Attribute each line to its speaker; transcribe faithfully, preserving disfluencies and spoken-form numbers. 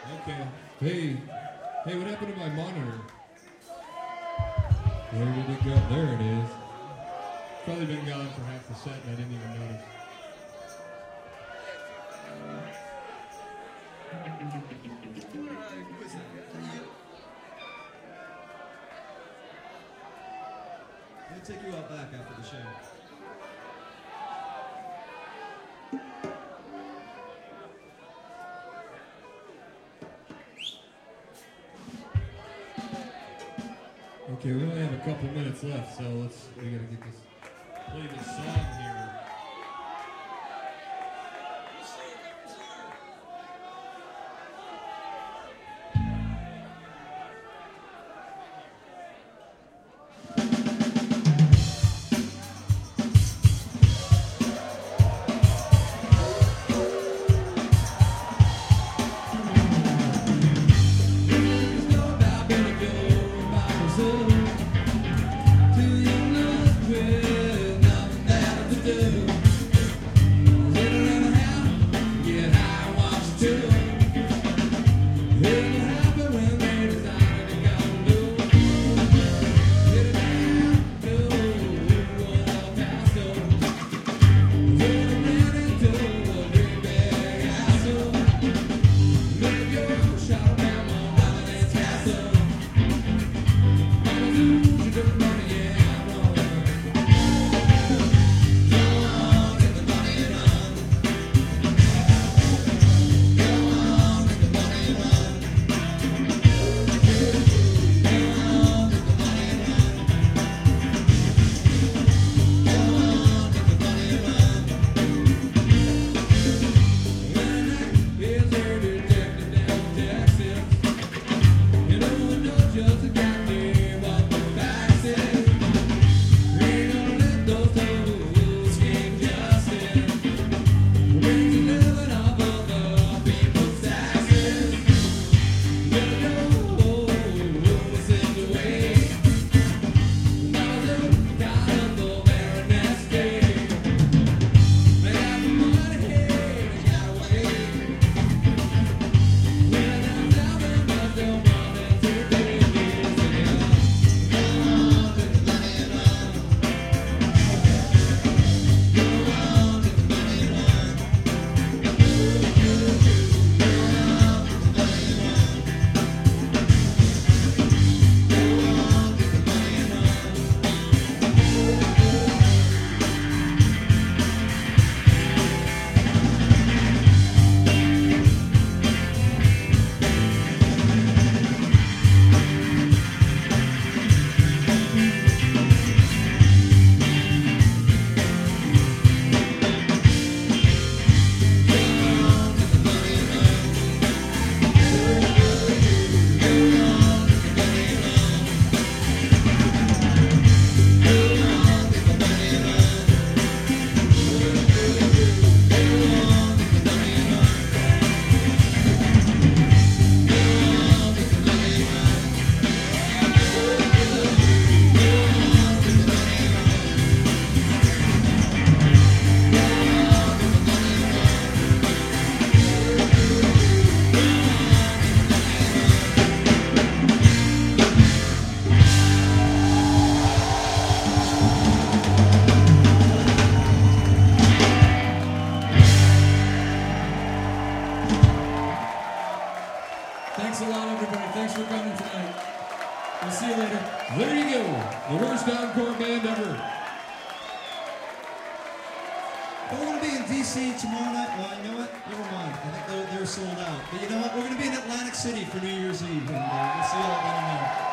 Speaker 1: Okay. Hey, hey, what happened to my monitor? Where did it go? There it is. Probably been gone for half the set and I didn't even notice.
Speaker 2: We'll take you out back after the show.
Speaker 1: Okay, we only have a couple minutes left, so let's, we gotta get this, play this song here.
Speaker 2: Thanks a lot, everybody. Thanks for coming tonight. We'll see you later.
Speaker 1: There you go. The worst encore band ever.
Speaker 2: We're going to be in D C tomorrow night. Well, you know what? Never mind. I think they're, they're sold out. But you know what? We're going to be in Atlantic City for New Year's Eve. And uh, we'll see you all then.